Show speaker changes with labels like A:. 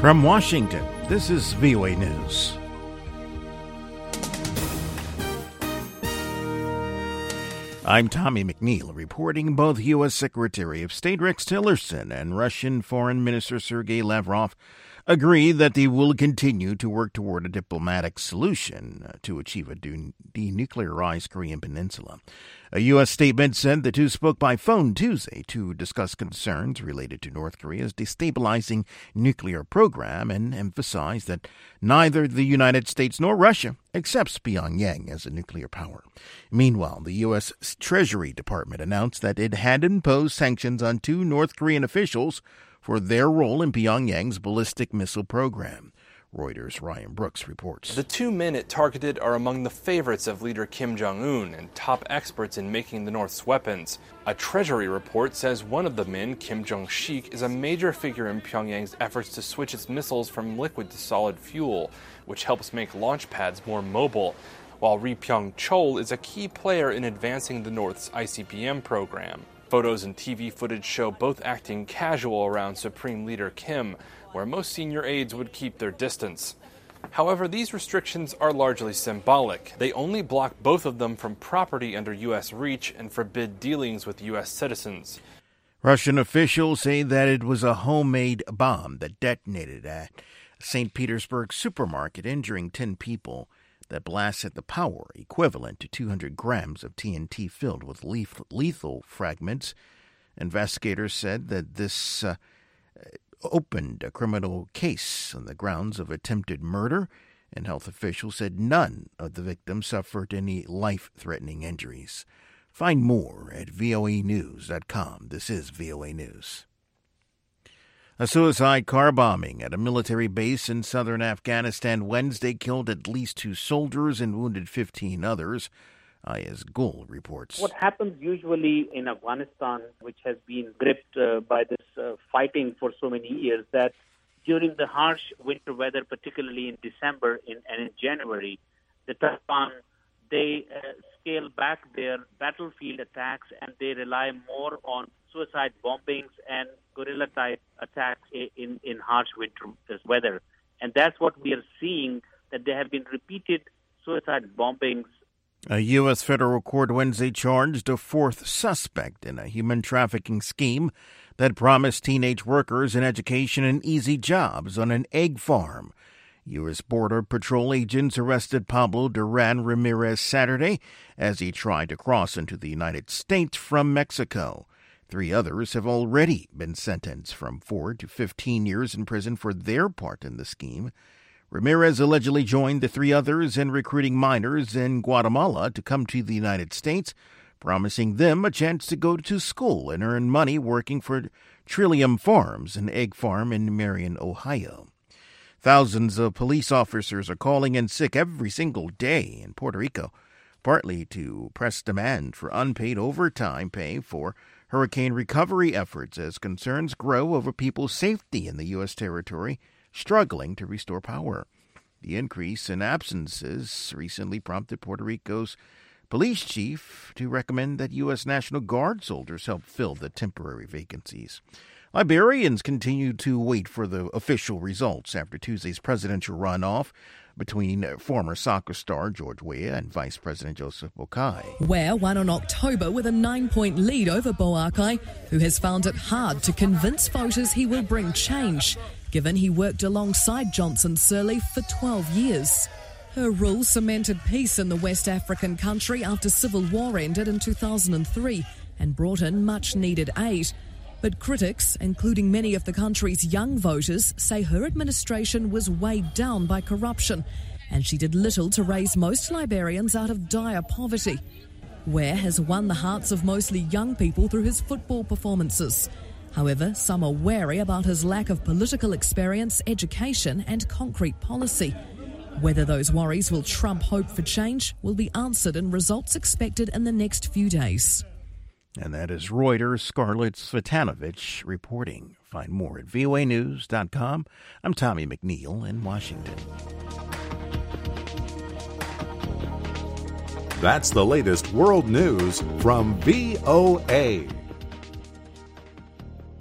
A: From Washington, this is VOA News. I'm Tommy McNeil reporting. Both U.S. Secretary of State Rex Tillerson and Russian Foreign Minister Sergei Lavrov agree that they will continue to work toward a diplomatic solution to achieve a denuclearized Korean peninsula. A U.S. statement said the two spoke by phone Tuesday to discuss concerns related to North Korea's destabilizing nuclear program and emphasized that neither the United States nor Russia accepts Pyongyang as a nuclear power. Meanwhile, the U.S. Treasury Department announced that it had imposed sanctions on two North Korean officials for their role in Pyongyang's ballistic missile program. Reuters' Ryan Brooks reports.
B: The two men it targeted are among the favorites of leader Kim Jong-un and top experts in making the North's weapons. A Treasury report says one of the men, Kim Jong-shik, is a major figure in Pyongyang's efforts to switch its missiles from liquid to solid fuel, which helps make launch pads more mobile, while Ri Pyong-chol is a key player in advancing the North's ICBM program. Photos and TV footage show both acting casual around Supreme Leader Kim, where most senior aides would keep their distance. However, these restrictions are largely symbolic. They only block both of them from property under U.S. reach and forbid dealings with U.S. citizens.
A: Russian officials say that it was a homemade bomb that detonated at St. Petersburg supermarket, injuring 10 people, that blasted the power equivalent to 200 grams of TNT filled with lethal fragments. Investigators said that this opened a criminal case on the grounds of attempted murder, and health officials said none of the victims suffered any life-threatening injuries. Find more at voanews.com. This is VOA News. A suicide car bombing at a military base in southern Afghanistan Wednesday killed at least 2 soldiers and wounded 15 others. Ayaz Gul reports.
C: What happens usually in Afghanistan, which has been gripped by this fighting for so many years, that during the harsh winter weather, particularly in December and in January, the Taliban, they scale back their battlefield attacks and they rely more on suicide bombings and guerrilla-type attacks in harsh winter weather. And that's what we are seeing, that there have been repeated suicide bombings.
A: A U.S. federal court Wednesday charged a 4th suspect in a human trafficking scheme that promised teenage workers an education and easy jobs on an egg farm. U.S. Border Patrol agents arrested Pablo Duran Ramirez Saturday as he tried to cross into the United States from Mexico. 3 others have already been sentenced from 4 to 15 years in prison for their part in the scheme. Ramirez allegedly joined the 3 others in recruiting minors in Guatemala to come to the United States, promising them a chance to go to school and earn money working for Trillium Farms, an egg farm in Marion, Ohio. Thousands of police officers are calling in sick every single day in Puerto Rico, partly to press demand for unpaid overtime pay for hurricane recovery efforts as concerns grow over people's safety in the U.S. territory struggling to restore power. The increase in absences recently prompted Puerto Rico's police chief to recommend that U.S. National Guard soldiers help fill the temporary vacancies. Liberians continue to wait for the official results after Tuesday's presidential runoff between former soccer star George Weah and Vice President Joseph Boakai.
D: Weah won in October with a 9-point lead over Boakai, who has found it hard to convince voters he will bring change, given he worked alongside Johnson Sirleaf for 12 years. Her rule cemented peace in the West African country after civil war ended in 2003 and brought in much-needed aid. But critics, including many of the country's young voters, say her administration was weighed down by corruption and she did little to raise most Liberians out of dire poverty. Weah has won the hearts of mostly young people through his football performances. However, some are wary about his lack of political experience, education and concrete policy. Whether those worries will trump hope for change will be answered in results expected in the next few days.
A: And that is Reuters' Scarlett Svetanovich reporting. Find more at voanews.com. I'm Tommy McNeil in Washington.
E: That's the latest world news from VOA.